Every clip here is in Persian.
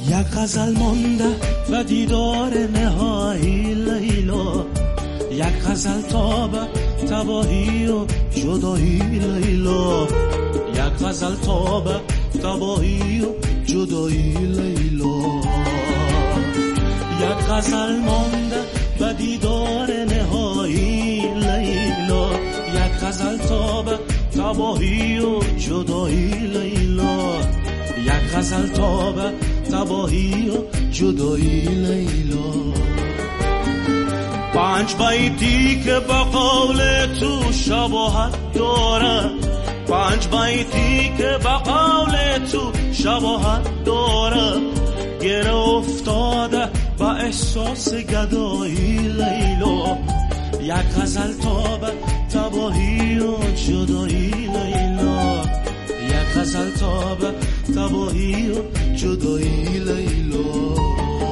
یک غزل مانده و دیدار نهایی لیلا، یک غزل تا به تباهی و جدایی لیلا، یک غزل تا به تباهی و جدایی لیلا، یک غزل مانده و دیدار نهایی لیلا، یک غزل تا به تباهی و جدایی لیلا، یک غزل تا به تباهی و جدایی لیلا. 5 بیتی که با قول تو شباهت داره، 5 بیتی که با قول تو شباهت داره، گره افتاده با احساس گدایی لیلا، یک غزل تا به تباهی و جدایی لیلا، یک غزل تا به تباهی و جدایی لیلا.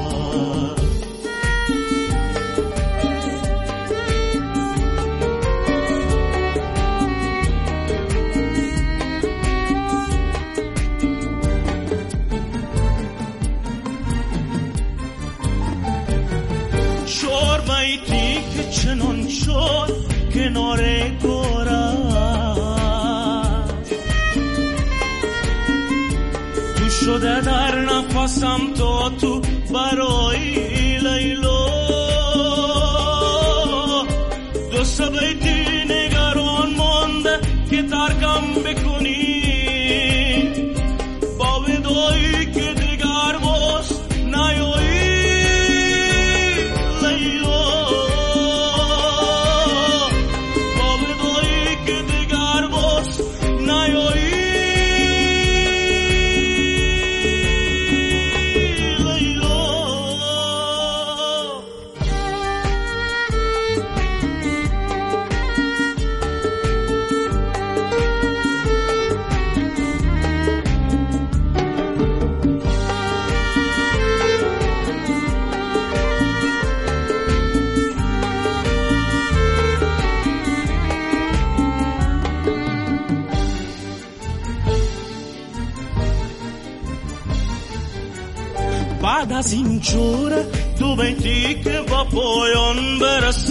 شور بیتی که چنان شد کنار گوره، تو شده در نفسم تو برای لیلا، دو سه بیتی نگران مانده که ترکم بکنی، با ودایی که دیگر باز نیایی بعد از این جوره دو بیتی که با پایان برسد،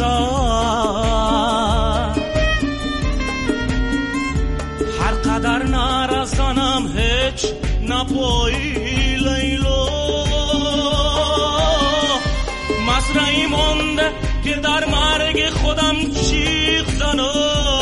هر قدر نرسانم هیچ نپایی لیلا، مزرعی مانده که در مرگ خودم چیخ زنم،